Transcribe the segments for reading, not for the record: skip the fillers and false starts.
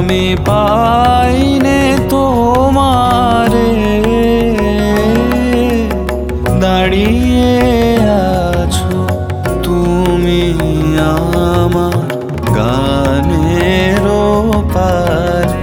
আমি পাইনে তোমারে, দাঁড়িয়ে আছো তুমি আমার গানের পারে।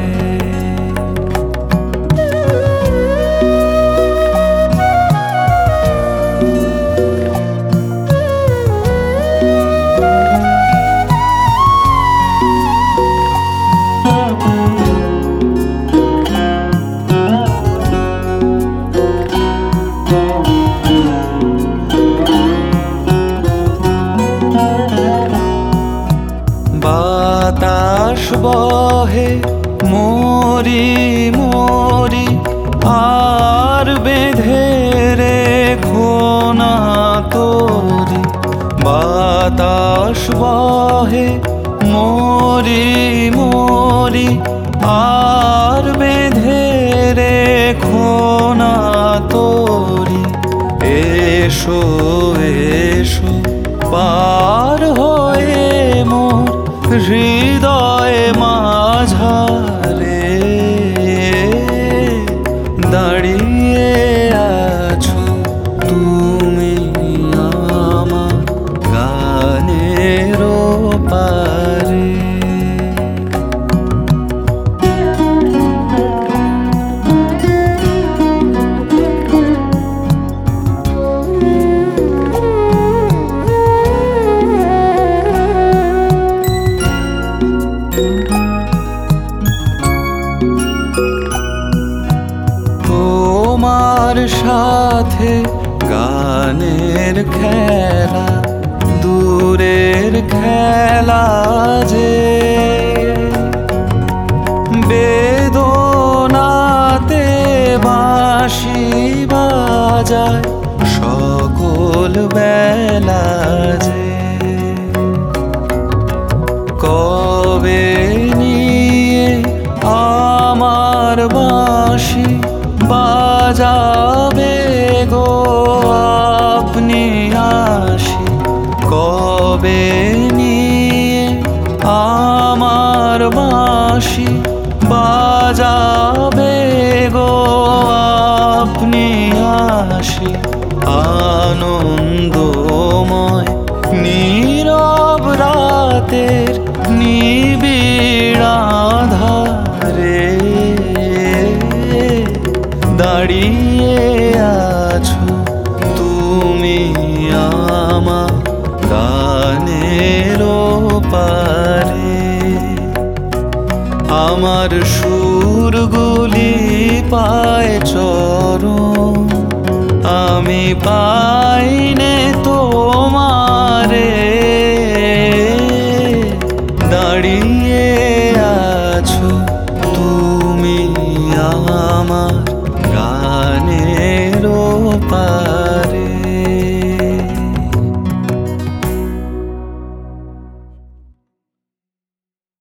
বাতাস বহে মরি মরি, আর বেঁধে রেখো না তোরি। বাতাস বহে মরি মরি, আর বেঁধে রেখো না তোরি। এসো এসো পার হয়ে মোর হৃদয় মাঝারে, দাঁড়িয়ে আছো তুমি আমার গানের পারে। তোমার সাথে গানের খেলা দূরের খেলা যে, বেদনাতে বাঁশি বাজায় সকল বেলা যে। কবে নিয়ে আমার বাঁশি বাজাবে গো আপনি আসি, কবে নিয়ে আমার বাঁশি বাজাবে গো আপনি আসি। আনন্দময় নীরব রাতের নিবিড় আঁধারে, দাঁড়িয়ে আছো তুমি আমার গানের পারে। আমার সুরগুলি পায় চরণ, আমি পাইনে তোমারে, দাঁড়িয়ে আছো তুমি আমার গানের পারে।